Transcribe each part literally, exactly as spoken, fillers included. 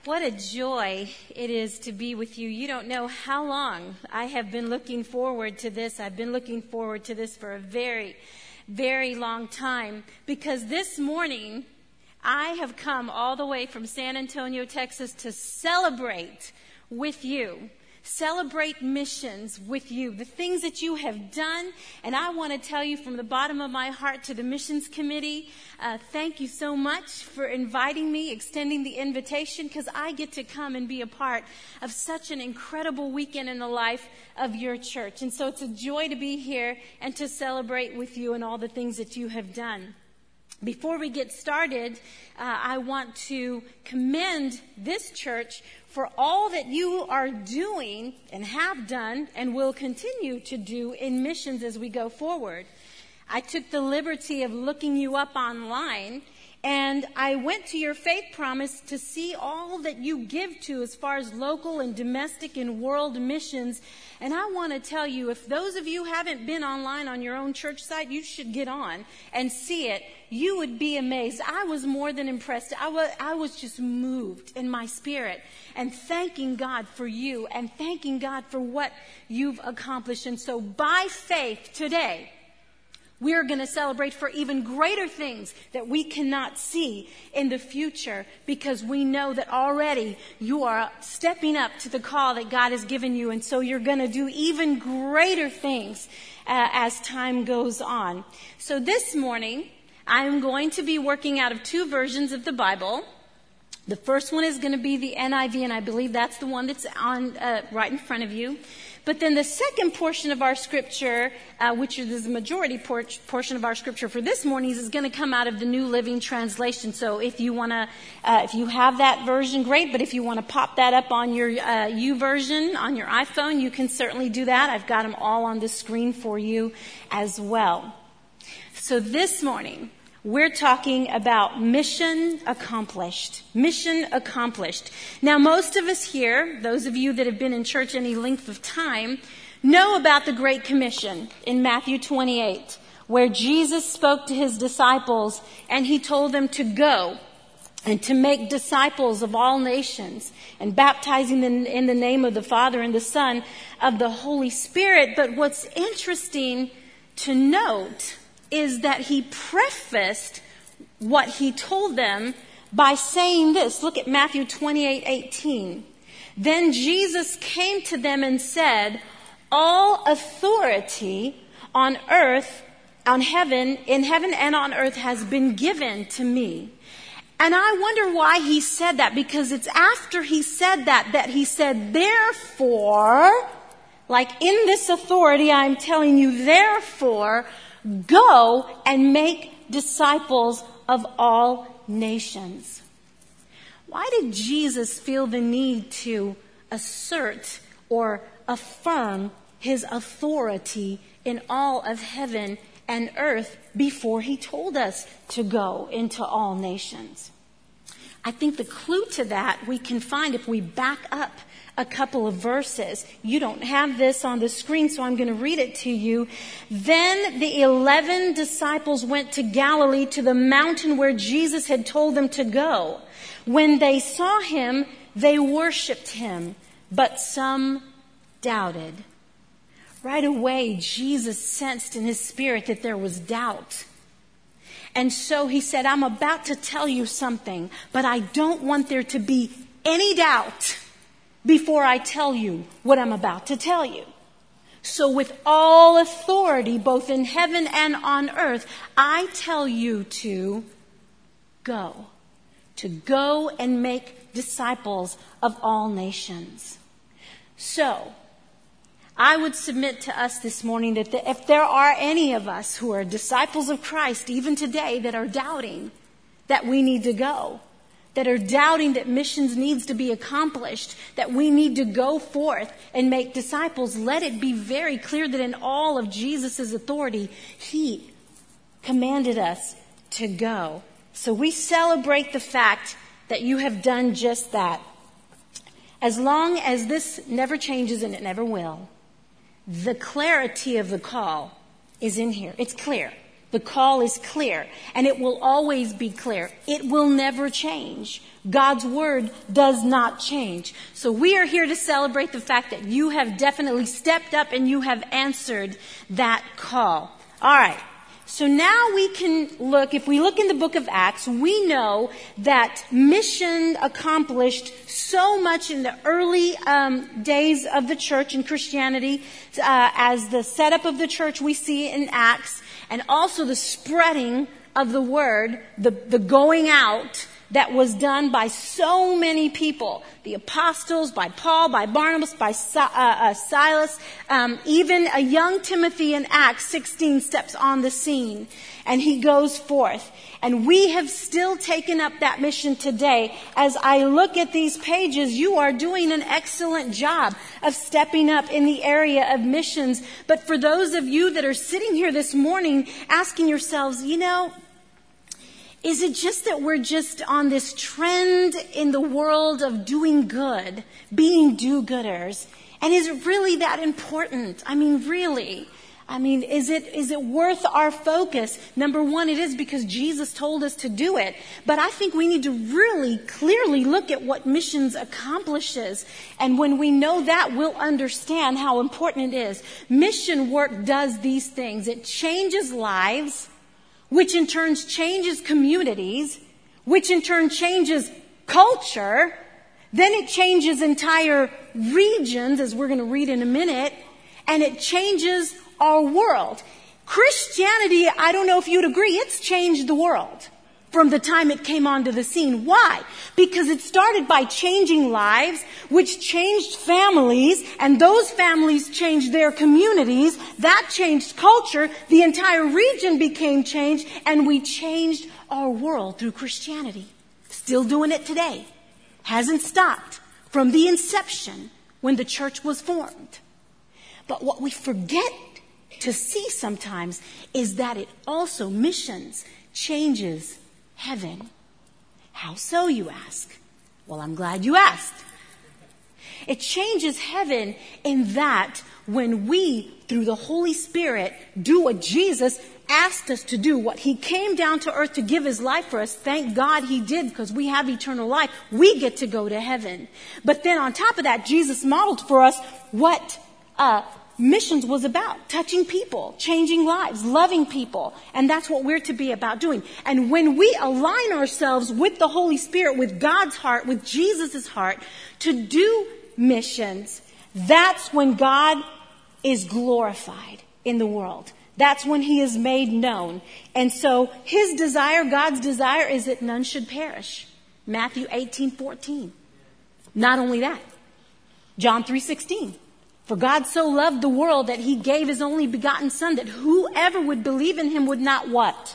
What a joy it is to be with you. You don't know how long I have been looking forward to this. I've been looking forward to this for a very, very long time, because this morning I have come all the way from San Antonio, Texas to celebrate with you. Celebrate missions with you, the things that you have done. And I want to tell you from the bottom of my heart to the missions committee, uh, thank you so much for inviting me, extending the invitation, because I get to come and be a part of such an incredible weekend in the life of your church. And so it's a joy to be here and to celebrate with you and all the things that you have done. Before we get started, uh, I want to commend this church for all that you are doing and have done and will continue to do in missions as we go forward. I took the liberty of looking you up online, and I went to your Faith Promise to see all that you give to as far as local and domestic and world missions. And I want to tell you, if those of you haven't been online on your own church site, you should get on and see it. You would be amazed. I was more than impressed. I was, I was just moved in my spirit and thanking God for you and thanking God for what you've accomplished. And so by faith today, we are going to celebrate for even greater things that we cannot see in the future, because we know that already you are stepping up to the call that God has given you. And so you're going to do even greater things uh, as time goes on. So this morning, I'm going to be working out of two versions of the Bible. The first one is going to be the N I V, and I believe that's the one that's on uh, right in front of you. But then the second portion of our scripture, uh, which is the majority por- portion of our scripture for this morning, is going to come out of the New Living Translation. So if you want to, uh, if you have that version, great. But if you want to pop that up on your uh, U version on your iPhone, you can certainly do that. I've got them all on the screen for you as well. So this morning, we're talking about mission accomplished. Mission accomplished. Now, most of us here, those of you that have been in church any length of time, know about the Great Commission in Matthew twenty-eight, where Jesus spoke to his disciples and he told them to go and to make disciples of all nations and baptizing them in the name of the Father and the Son of the Holy Spirit. But what's interesting to note is that he prefaced what he told them by saying this. Look at Matthew twenty-eight eighteen. Then Jesus came to them and said, all authority on earth, on heaven, in heaven and on earth has been given to me. And I wonder why he said that, because it's after he said that, that he said, therefore, like in this authority, I'm telling you, therefore, go and make disciples of all nations. Why did Jesus feel the need to assert or affirm his authority in all of heaven and earth before he told us to go into all nations? I think the clue to that we can find if we back up a couple of verses. You don't have this on the screen, so I'm going to read it to you. Then the eleven disciples went to Galilee, to the mountain where Jesus had told them to go. When they saw him, they worshiped him, but some doubted. Right away, Jesus sensed in his spirit that there was doubt. And so he said, I'm about to tell you something, but I don't want there to be any doubt before I tell you what I'm about to tell you. So with all authority, both in heaven and on earth, I tell you to go. To go and make disciples of all nations. So, I would submit to us this morning that the, if there are any of us who are disciples of Christ, even today, that are doubting that we need to go, that are doubting that missions needs to be accomplished, that we need to go forth and make disciples, let it be very clear that in all of Jesus' authority, he commanded us to go. So we celebrate the fact that you have done just that. As long as this never changes, and it never will, the clarity of the call is in here. It's clear. The call is clear, and it will always be clear. It will never change. God's word does not change. So we are here to celebrate the fact that you have definitely stepped up and you have answered that call. All right. So now we can look, if we look in the book of Acts, we know that mission accomplished so much in the early um, days of the church and Christianity, uh, as the setup of the church we see in Acts, and also the spreading of the word, the, the going out that was done by so many people. The apostles, by Paul, by Barnabas, by uh, uh, Silas. Um, even a young Timothy in Acts sixteen steps on the scene, and he goes forth. And we have still taken up that mission today. As I look at these pages, you are doing an excellent job of stepping up in the area of missions. But for those of you that are sitting here this morning asking yourselves, you know, is it just that we're just on this trend in the world of doing good, being do-gooders? And is it really that important? I mean, really? I mean, is it is it worth our focus? Number one, it is because Jesus told us to do it. But I think we need to really clearly look at what missions accomplishes. And when we know that, we'll understand how important it is. Mission work does these things. It changes lives, which in turn changes communities, which in turn changes culture. Then it changes entire regions, as we're going to read in a minute, and it changes our world. Christianity, I don't know if you'd agree, it's changed the world from the time it came onto the scene. Why? Because it started by changing lives, which changed families, and those families changed their communities. That changed culture. The entire region became changed, and we changed our world through Christianity. Still doing it today. Hasn't stopped from the inception when the church was formed. But what we forget to see sometimes is that it also, missions, changes heaven. How so, you ask? Well, I'm glad you asked. It changes heaven in that when we, through the Holy Spirit, do what Jesus asked us to do, what he came down to earth to give his life for us. Thank God he did, because we have eternal life. We get to go to heaven. But then on top of that, Jesus modeled for us what uh missions was about. Touching people, changing lives, loving people. And that's what we're to be about doing. And when we align ourselves with the Holy Spirit, with God's heart, with Jesus' heart, to do missions, that's when God is glorified in the world. That's when he is made known. And so his desire, God's desire, is that none should perish. Matthew eighteen fourteen. Not only that, John three sixteen. For God so loved the world that he gave his only begotten Son, that whoever would believe in him would not what?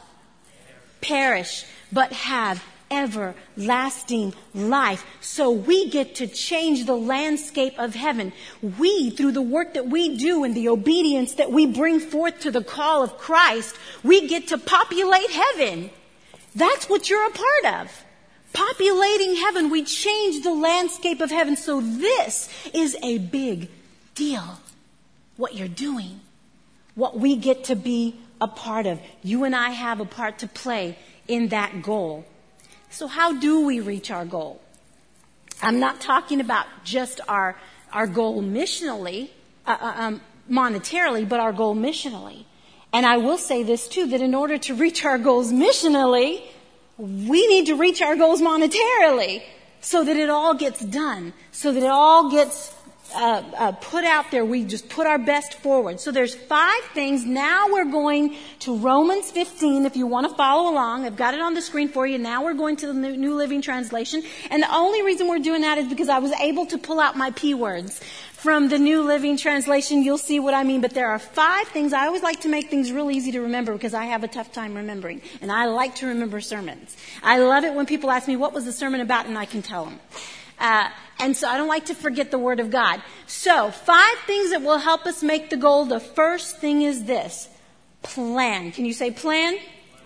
Perish, but have everlasting life. So we get to change the landscape of heaven. We, through the work that we do and the obedience that we bring forth to the call of Christ, we get to populate heaven. That's what you're a part of. Populating heaven. We change the landscape of heaven. So this is a big deal, what you're doing, what we get to be a part of. You and I have a part to play in that goal. So how do we reach our goal? I'm not talking about just our our goal missionally, uh, um, monetarily, but our goal missionally. And I will say this too, that in order to reach our goals missionally, we need to reach our goals monetarily, so that it all gets done, so that it all gets Uh, uh, put out there. We just put our best forward. So there's five things. Now we're going to Romans fifteen. If you want to follow along, I've got it on the screen for you. Now we're going to the New Living Translation. And the only reason we're doing that is because I was able to pull out my P words from the New Living Translation. You'll see what I mean. But there are five things. I always like to make things real easy to remember, because I have a tough time remembering. And I like to remember sermons. I love it when people ask me, what was the sermon about? And I can tell them. Uh, and so I don't like to forget the Word of God. So, five things that will help us make the goal. The first thing is this. Plan. Can you say plan?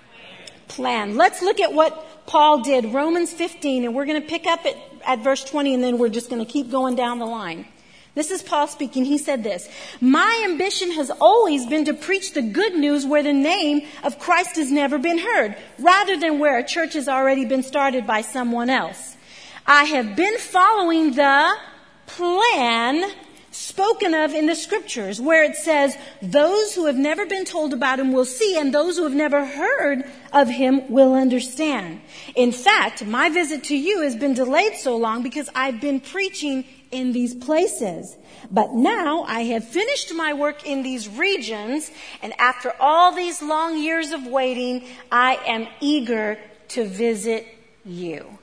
Plan. Let's look at what Paul did. Romans fifteen, and we're going to pick up at, at verse twenty, and then we're just going to keep going down the line. This is Paul speaking. He said this, "My ambition has always been to preach the good news where the name of Christ has never been heard, rather than where a church has already been started by someone else. I have been following the plan spoken of in the scriptures, where it says, those who have never been told about him will see, and those who have never heard of him will understand. In fact, my visit to you has been delayed so long because I've been preaching in these places. But now I have finished my work in these regions, and after all these long years of waiting, I am eager to visit you."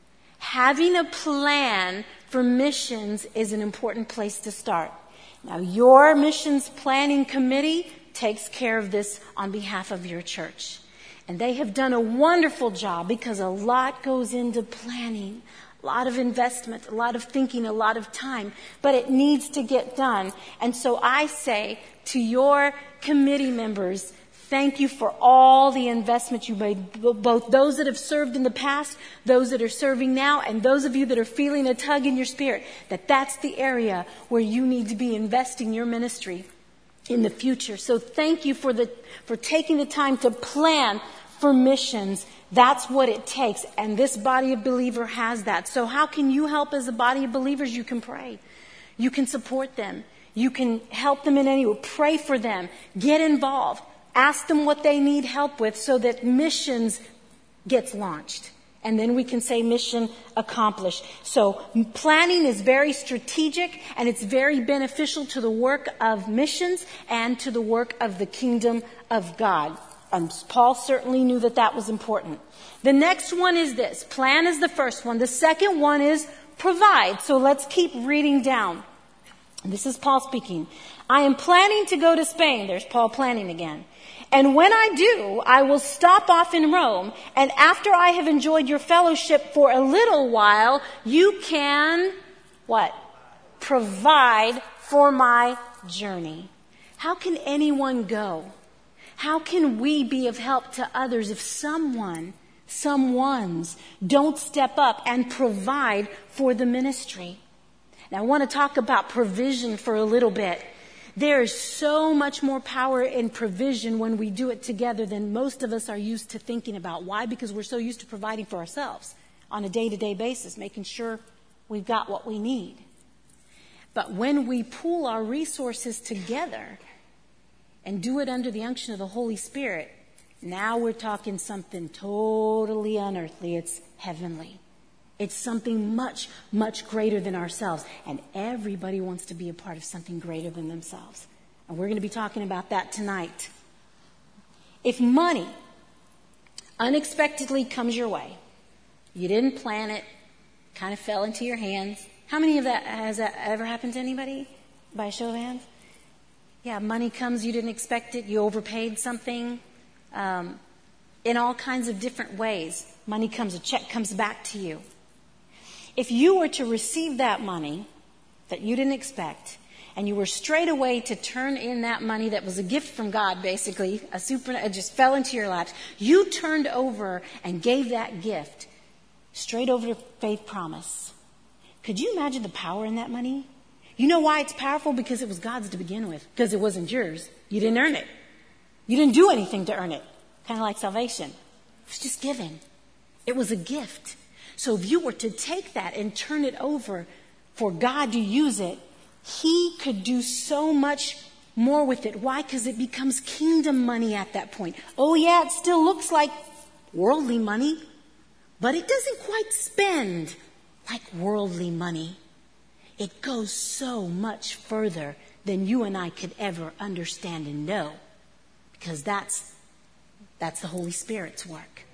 Having a plan for missions is an important place to start. Now, your missions planning committee takes care of this on behalf of your church. And they have done a wonderful job because a lot goes into planning, a lot of investment, a lot of thinking, a lot of time, but it needs to get done. And so I say to your committee members, thank you for all the investment you made, both those that have served in the past, those that are serving now, and those of you that are feeling a tug in your spirit, that that's the area where you need to be investing your ministry in the future. So thank you for the for taking the time to plan for missions. That's what it takes, and this body of believers has that. So how can you help as a body of believers? You can pray. You can support them. You can help them in any way. Pray for them. Get involved. Ask them what they need help with so that missions gets launched. And then we can say mission accomplished. So planning is very strategic, and it's very beneficial to the work of missions and to the work of the kingdom of God. And Paul certainly knew that that was important. The next one is this. Plan is the first one. The second one is provide. So let's keep reading down. This is Paul speaking. "I am planning to go to Spain." There's Paul planning again. "And when I do, I will stop off in Rome. And after I have enjoyed your fellowship for a little while, you can," what? "Provide for my journey." How can anyone go? How can we be of help to others if someone, someone's don't step up and provide for the ministry? Now, I want to talk about provision for a little bit. There is so much more power in provision when we do it together than most of us are used to thinking about. Why? Because we're so used to providing for ourselves on a day-to-day basis, making sure we've got what we need. But when we pool our resources together and do it under the unction of the Holy Spirit, now we're talking something totally unearthly. It's heavenly. It's something much, much greater than ourselves. And everybody wants to be a part of something greater than themselves. And we're going to be talking about that tonight. If money unexpectedly comes your way, you didn't plan it, kind of fell into your hands. How many of that has that ever happened to anybody? By a show of hands? Yeah, money comes, you didn't expect it, you overpaid something. Um, in all kinds of different ways, money comes, a check comes back to you. If you were to receive that money that you didn't expect, and you were straight away to turn in that money that was a gift from God, basically, a super, it just fell into your laps, you turned over and gave that gift straight over to Faith Promise. Could you imagine the power in that money? You know why it's powerful? Because it was God's to begin with. Because it wasn't yours. You didn't earn it. You didn't do anything to earn it. Kind of like salvation. It was just given. It was a gift. So if you were to take that and turn it over for God to use it, He could do so much more with it. Why? Because it becomes kingdom money at that point. Oh yeah, it still looks like worldly money, but it doesn't quite spend like worldly money. It goes so much further than you and I could ever understand and know, because that's that's the Holy Spirit's work.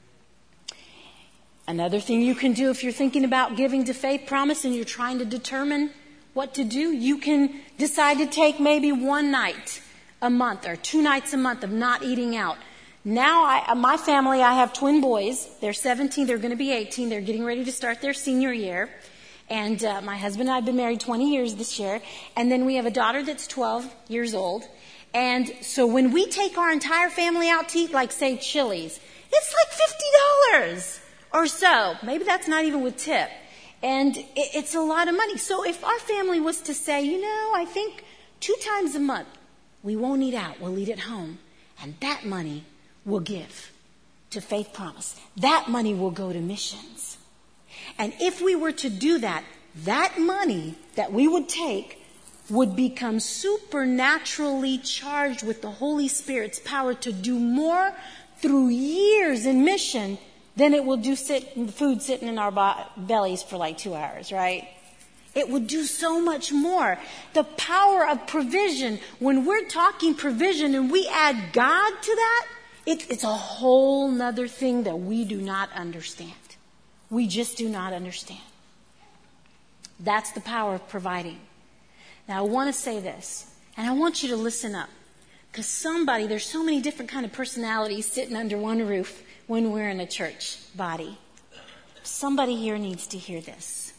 Another thing you can do if you're thinking about giving to Faith Promise and you're trying to determine what to do, you can decide to take maybe one night a month or two nights a month of not eating out. Now, I, my family, I have twin boys. They're seventeen. They're going to be eighteen. They're getting ready to start their senior year. And uh, my husband and I have been married twenty years this year. And then we have a daughter that's twelve years old. And so when we take our entire family out to eat, like, say, Chili's, it's like fifty dollars or so. Maybe that's not even with tip. And it, it's a lot of money. So if our family was to say, you know, I think two times a month, we won't eat out, we'll eat at home. And that money we'll give to Faith Promise. That money will go to missions. And if we were to do that, that money that we would take would become supernaturally charged with the Holy Spirit's power to do more through years in mission than it will do sit, food sitting in our bo- bellies for like two hours, right? It would do so much more. The power of provision, when we're talking provision and we add God to that, it, it's a whole nother thing that we do not understand. We just do not understand. That's the power of providing. Now I want to say this, and I want you to listen up. Because somebody, there's so many different kind of personalities sitting under one roof when we're in a church body. Somebody here needs to hear this.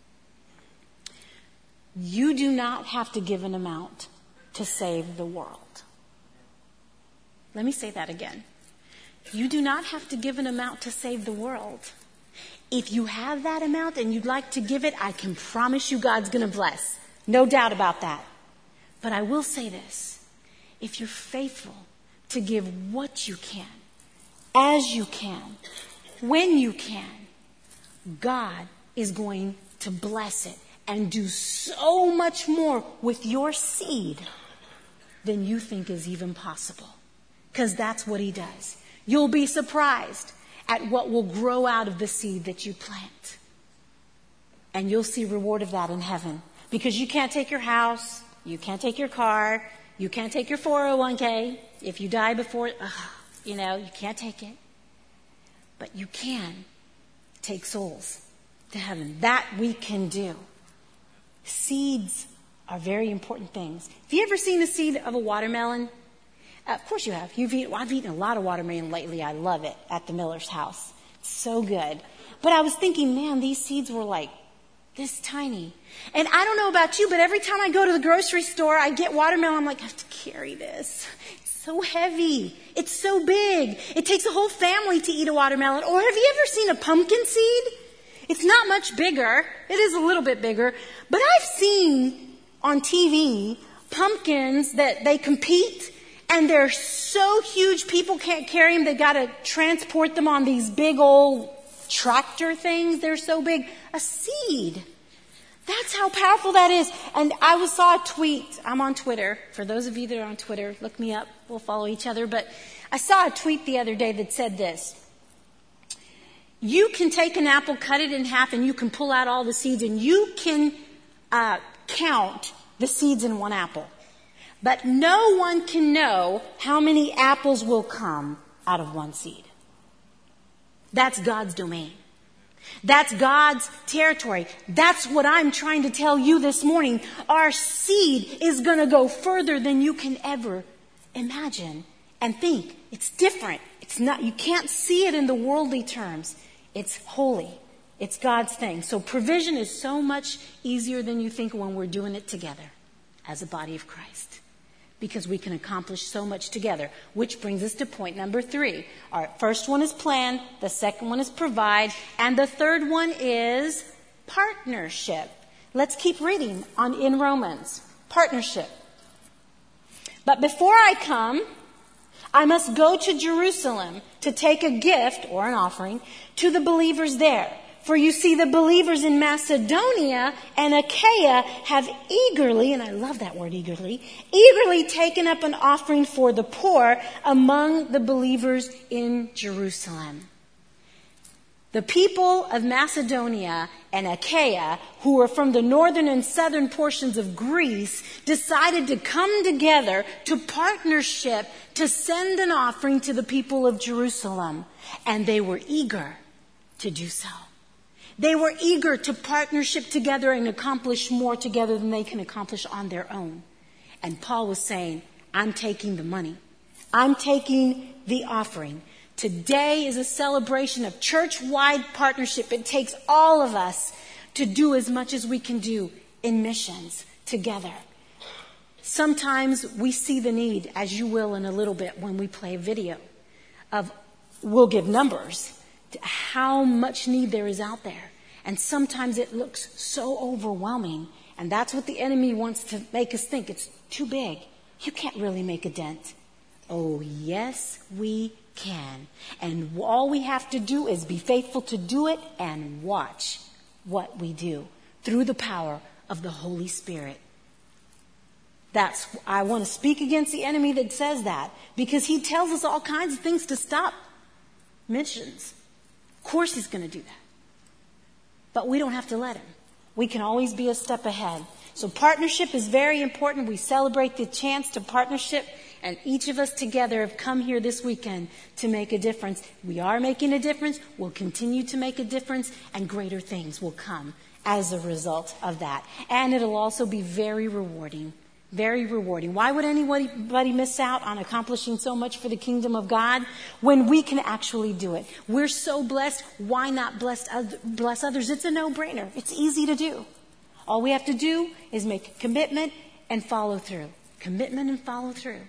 You do not have to give an amount to save the world. Let me say that again. You do not have to give an amount to save the world. If you have that amount and you'd like to give it, I can promise you God's going to bless. No doubt about that. But I will say this. If you're faithful to give what you can, as you can, when you can, God is going to bless it and do so much more with your seed than you think is even possible. Because that's what he does. You'll be surprised at what will grow out of the seed that you plant. And you'll see reward of that in heaven. Because you can't take your house, you can't take your car, you can't take your four oh one k. If you die before, ugh, you know, you can't take it. But you can take souls to heaven. That we can do. Seeds are very important things. Have you ever seen the seed of a watermelon? Uh, of course you have. You've eaten, well, I've eaten a lot of watermelon lately. I love it at the Miller's house. It's so good. But I was thinking, man, these seeds were like this tiny. And I don't know about you, but every time I go to the grocery store, I get watermelon. I'm like, I have to carry this. It's so heavy. It's so big. It takes a whole family to eat a watermelon. Or have you ever seen a pumpkin seed? It's not much bigger. It is a little bit bigger. But I've seen on T V pumpkins that they compete, and they're so huge people can't carry them. They've got to transport them on these big old tractor things. They're so big. A seed. That's how powerful that is. And I was, saw a tweet. I'm on Twitter. For those of you that are on Twitter, look me up. We'll follow each other. But I saw a tweet the other day that said this. You can take an apple, cut it in half, and you can pull out all the seeds, and you can uh, count the seeds in one apple. But no one can know how many apples will come out of one seed. That's God's domain. That's God's territory. That's what I'm trying to tell you this morning. Our seed is going to go further than you can ever imagine and think. It's different. It's not, you can't see it in the worldly terms. It's holy. It's God's thing. So provision is so much easier than you think when we're doing it together as a body of Christ. Because we can accomplish so much together. Which brings us to point number three. Our first one is plan. The second one is provide. And the third one is partnership. Let's keep reading on in Romans. Partnership. But before I come, I must go to Jerusalem to take a gift or an offering to the believers there. For you see, the believers in Macedonia and Achaia have eagerly, and I love that word eagerly, eagerly taken up an offering for the poor among the believers in Jerusalem. The people of Macedonia and Achaia, who were from the northern and southern portions of Greece, decided to come together to partnership to send an offering to the people of Jerusalem. And they were eager to do so. They were eager to partnership together and accomplish more together than they can accomplish on their own. And Paul was saying, I'm taking the money. I'm taking the offering. Today is a celebration of church-wide partnership. It takes all of us to do as much as we can do in missions together. Sometimes we see the need, as you will in a little bit when we play a video, of we'll give numbers to how much need there is out there. And sometimes it looks so overwhelming. And that's what the enemy wants to make us think. It's too big. You can't really make a dent. Oh, yes, we can. And all we have to do is be faithful to do it and watch what we do through the power of the Holy Spirit. That's, I want to speak against the enemy that says that, because he tells us all kinds of things to stop missions. Of course he's going to do that. But we don't have to let him. We can always be a step ahead. So partnership is very important. We celebrate the chance to partnership, and each of us together have come here this weekend to make a difference. We are making a difference. We'll continue to make a difference, and greater things will come as a result of that. And it'll also be very rewarding. Very rewarding. Why would anybody miss out on accomplishing so much for the kingdom of God when we can actually do it? We're so blessed. Why not bless, bless others? It's a no-brainer. It's easy to do. All we have to do is make a commitment and follow through. Commitment and follow through.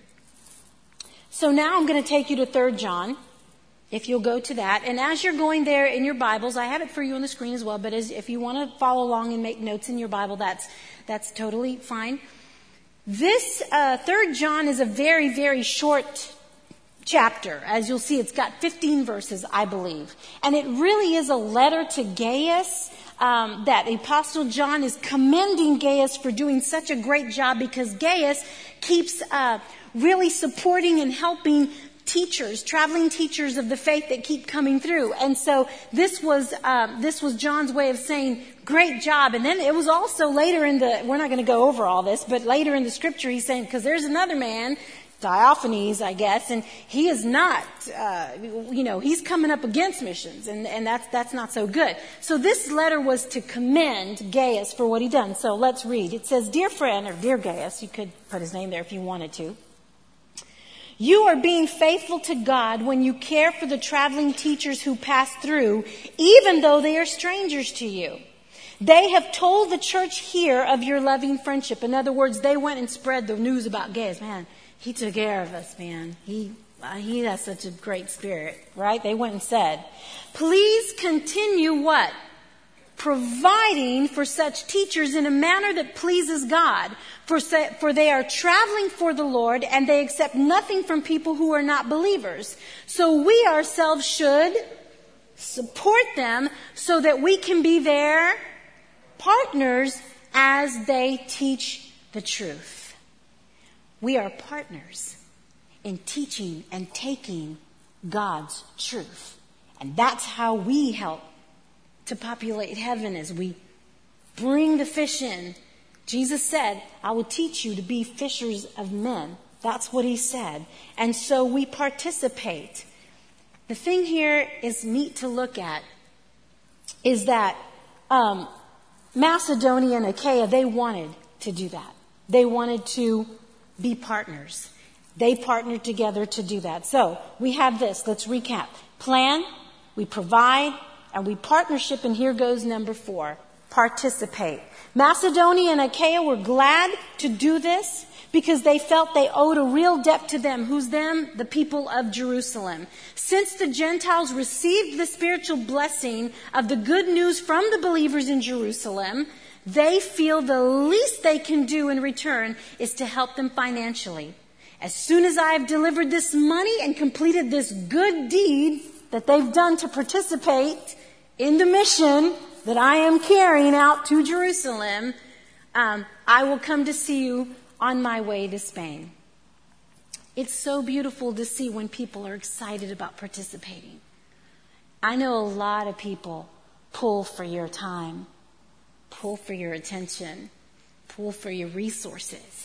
So now I'm going to take you to Third John, if you'll go to that. And as you're going there in your Bibles, I have it for you on the screen as well, but as, if you want to follow along and make notes in your Bible, that's, that's totally fine. This uh, Third John is a very, very short chapter. As you'll see, it's got fifteen verses, I believe. And it really is a letter to Gaius, um, that the Apostle John is commending Gaius for doing such a great job, because Gaius keeps uh, really supporting and helping teachers, traveling teachers of the faith that keep coming through. And so this was uh, this was John's way of saying, great job. And then it was also later in the, we're not going to go over all this, but later in the scripture he's saying, because there's another man, Diophines, I guess, and he is not, uh, you know, he's coming up against missions, and, and that's that's not so good. So this letter was to commend Gaius for what he done. So let's read. It says, dear friend, or dear Gaius, you could put his name there if you wanted to. You are being faithful to God when you care for the traveling teachers who pass through, even though they are strangers to you. They have told the church here of your loving friendship. In other words, they went and spread the news about Gaius. Man, he took care of us, man. He, uh, he has such a great spirit, right? They went and said, please continue what? Providing for such teachers in a manner that pleases God. For, for they are traveling for the Lord, and they accept nothing from people who are not believers. So we ourselves should support them so that we can be their partners as they teach the truth. We are partners in teaching and taking God's truth. And that's how we help to populate heaven, as we bring the fish in. Jesus said, I will teach you to be fishers of men. That's what he said. And so we participate. The thing here is neat to look at is that um, Macedonia and Achaia, they wanted to do that. They wanted to be partners. They partnered together to do that. So we have this. Let's recap. Plan, we provide, and we partnership, and here goes number four, participate. Macedonia and Achaia were glad to do this because they felt they owed a real debt to them. Who's them? The people of Jerusalem. Since the Gentiles received the spiritual blessing of the good news from the believers in Jerusalem, they feel the least they can do in return is to help them financially. As soon as I have delivered this money and completed this good deed that they've done to participate in the mission that I am carrying out to Jerusalem, um, I will come to see you on my way to Spain. It's so beautiful to see when people are excited about participating. I know a lot of people pull for your time, pull for your attention, pull for your resources.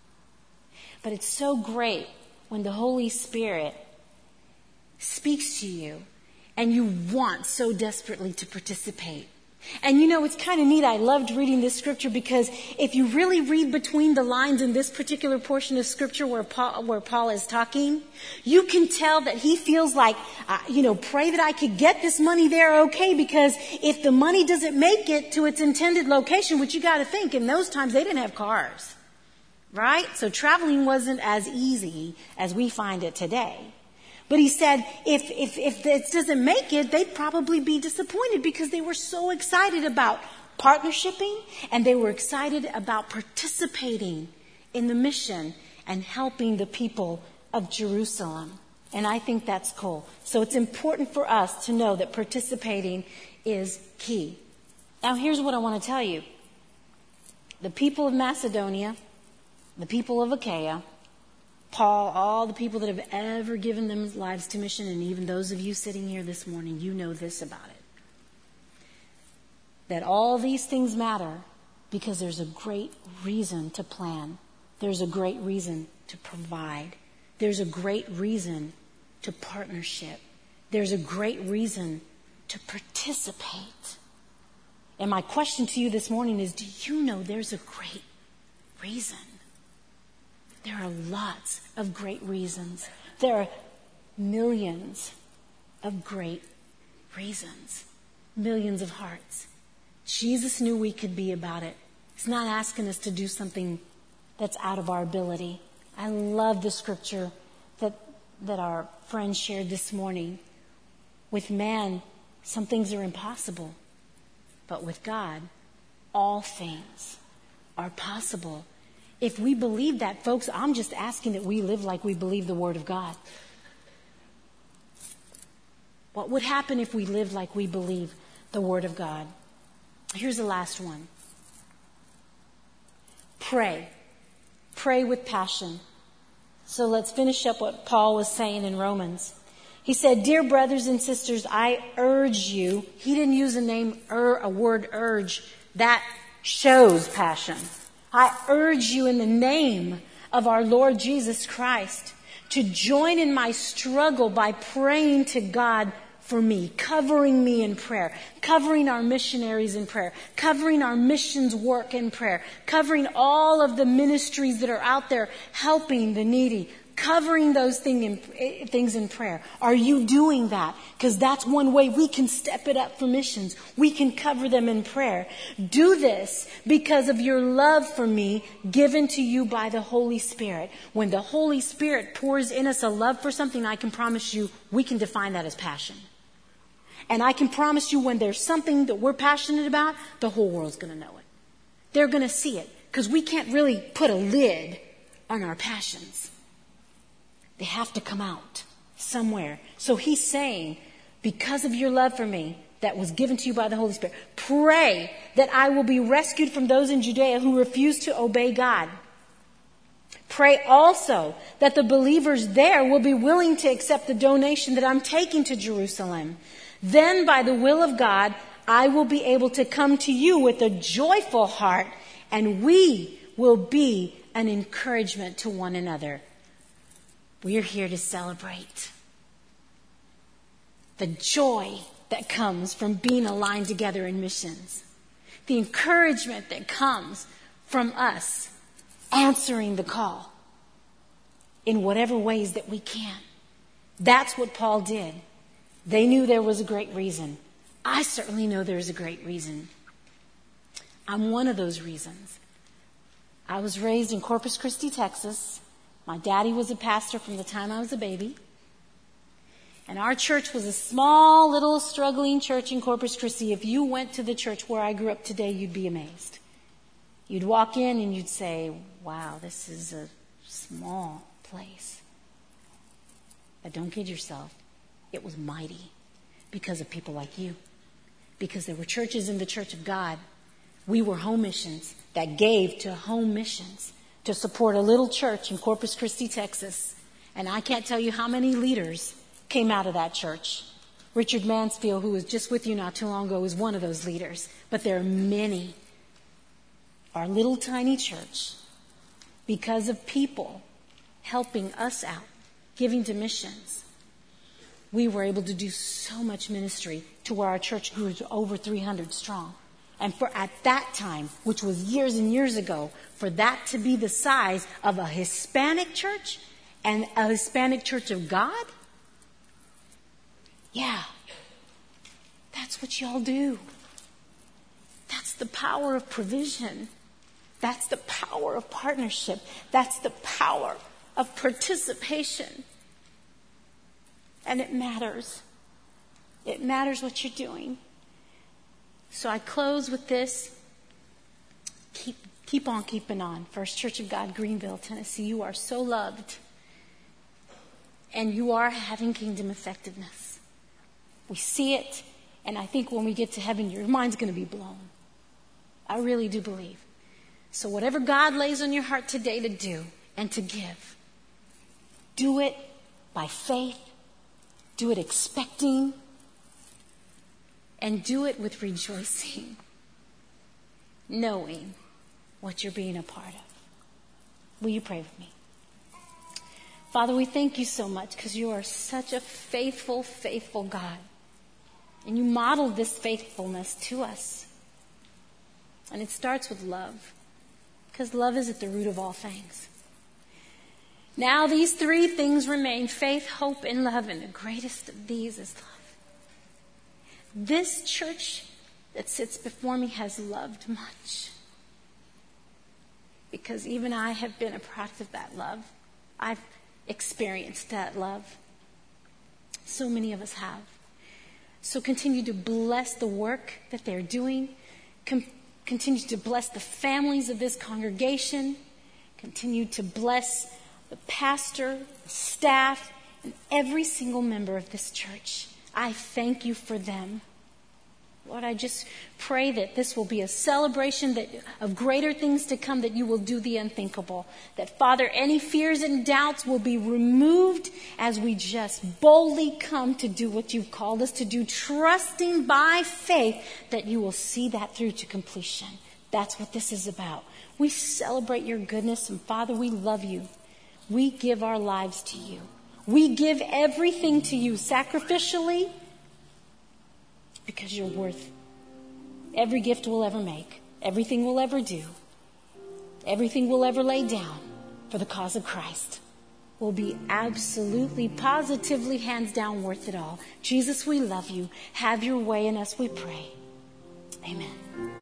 But it's so great when the Holy Spirit speaks to you and you want so desperately to participate. And you know, it's kind of neat. I loved reading this scripture because if you really read between the lines in this particular portion of scripture where Paul, where Paul is talking, you can tell that he feels like, uh, you know, pray that I could get this money there, okay, because if the money doesn't make it to its intended location, which you got to think, in those times they didn't have cars, right? So traveling wasn't as easy as we find it today. But he said if, if, if this doesn't make it, they'd probably be disappointed because they were so excited about partnershiping and they were excited about participating in the mission and helping the people of Jerusalem. And I think that's cool. So it's important for us to know that participating is key. Now here's what I want to tell you. The people of Macedonia, the people of Achaia, Paul, all the people that have ever given their lives to mission, and even those of you sitting here this morning, you know this about it. That all these things matter because there's a great reason to plan. There's a great reason to provide. There's a great reason to partnership. There's a great reason to participate. And my question to you this morning is, do you know there's a great reason? There are lots of great reasons. There are millions of great reasons. Millions of hearts. Jesus knew we could be about it. He's not asking us to do something that's out of our ability. I love the scripture that, that our friend shared this morning. With man, some things are impossible. But with God, all things are possible. If we believe that, folks, I'm just asking that we live like we believe the Word of God. What would happen if we lived like we believe the Word of God? Here's the last one. Pray. Pray with passion. So let's finish up what Paul was saying in Romans. He said, dear brothers and sisters, I urge you. He didn't use a name, ur, a word urge. That shows passion. I urge you in the name of our Lord Jesus Christ to join in my struggle by praying to God for me, covering me in prayer, covering our missionaries in prayer, covering our missions work in prayer, covering all of the ministries that are out there helping the needy, covering those thing in, things in prayer. Are you doing that? Because that's one way we can step it up for missions. We can cover them in prayer. Do this because of your love for me given to you by the Holy Spirit. When the Holy Spirit pours in us a love for something, I can promise you we can define that as passion. And I can promise you when there's something that we're passionate about, the whole world's going to know it. They're going to see it because we can't really put a lid on our passions. They have to come out somewhere. So he's saying, because of your love for me that was given to you by the Holy Spirit, pray that I will be rescued from those in Judea who refuse to obey God. Pray also that the believers there will be willing to accept the donation that I'm taking to Jerusalem. Then by the will of God, I will be able to come to you with a joyful heart, and we will be an encouragement to one another. We're here to celebrate the joy that comes from being aligned together in missions. The encouragement that comes from us answering the call in whatever ways that we can. That's what Paul did. They knew there was a great reason. I certainly know there's a great reason. I'm one of those reasons. I was raised in Corpus Christi, Texas. My daddy was a pastor from the time I was a baby. And our church was a small, little, struggling church in Corpus Christi. If you went to the church where I grew up today, you'd be amazed. You'd walk in and you'd say, wow, this is a small place. But don't kid yourself. It was mighty because of people like you. Because there were churches in the Church of God. We were home missions that gave to home missions to support a little church in Corpus Christi, Texas. And I can't tell you how many leaders came out of that church. Richard Mansfield, who was just with you not too long ago, was one of those leaders. But there are many. Our little tiny church, because of people helping us out, giving to missions, we were able to do so much ministry to where our church grew to over three hundred strong. And for at that time, which was years and years ago, for that to be the size of a Hispanic church and a Hispanic church of God, yeah, that's what y'all do. That's the power of provision. That's the power of partnership. That's the power of participation. And it matters. It matters what you're doing. So I close with this. Keep, keep on keeping on. First Church of God, Greenville, Tennessee. You are so loved. And you are having kingdom effectiveness. We see it. And I think when we get to heaven, your mind's going to be blown. I really do believe. So whatever God lays on your heart today to do and to give, do it by faith. Do it expecting. And do it with rejoicing. Knowing what you're being a part of. Will you pray with me? Father, we thank you so much because you are such a faithful, faithful God. And you modeled this faithfulness to us. And it starts with love. Because love is at the root of all things. Now these three things remain: faith, hope, and love. And the greatest of these is love. This church that sits before me has loved much. Because even I have been a product of that love. I've experienced that love. So many of us have. So continue to bless the work that they're doing. Com- continue to bless the families of this congregation. Continue to bless the pastor, the staff, and every single member of this church. I thank you for them. Lord, I just pray that this will be a celebration that, of greater things to come, that you will do the unthinkable. That, Father, any fears and doubts will be removed as we just boldly come to do what you've called us to do, trusting by faith that you will see that through to completion. That's what this is about. We celebrate your goodness, and Father, we love you. We give our lives to you. We give everything to you sacrificially, because you're worth every gift we'll ever make, everything we'll ever do, everything we'll ever lay down for the cause of Christ will be absolutely, positively, hands down worth it all. Jesus, we love you. Have your way in us, we pray. Amen.